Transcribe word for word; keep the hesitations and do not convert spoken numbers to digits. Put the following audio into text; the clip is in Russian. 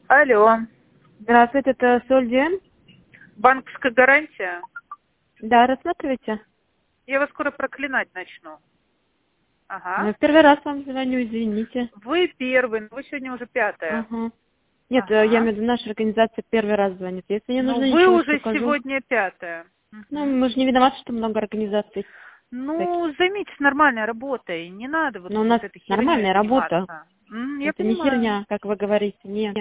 Алло. Здравствуйте, это Сольден? Банковская гарантия? Да, рассматривайте. Я вас скоро проклинать начну. Ага. Ну, первый раз вам звоню, извините. Вы первый, вы сегодня уже пятая. Ага. Нет, Ага. я имею в виду, наша организация первый раз звонит. Если не Ну, нужно вы ничего, уже покажу. сегодня пятая. Ну, Мгм. мы же не виноваты, что много организаций. Ну, займитесь нормальной работой. Не надо вот, Но у вот нас этой херней нормальная работа. заниматься. М, я Это не понимаю. херня, как вы говорите. Нет.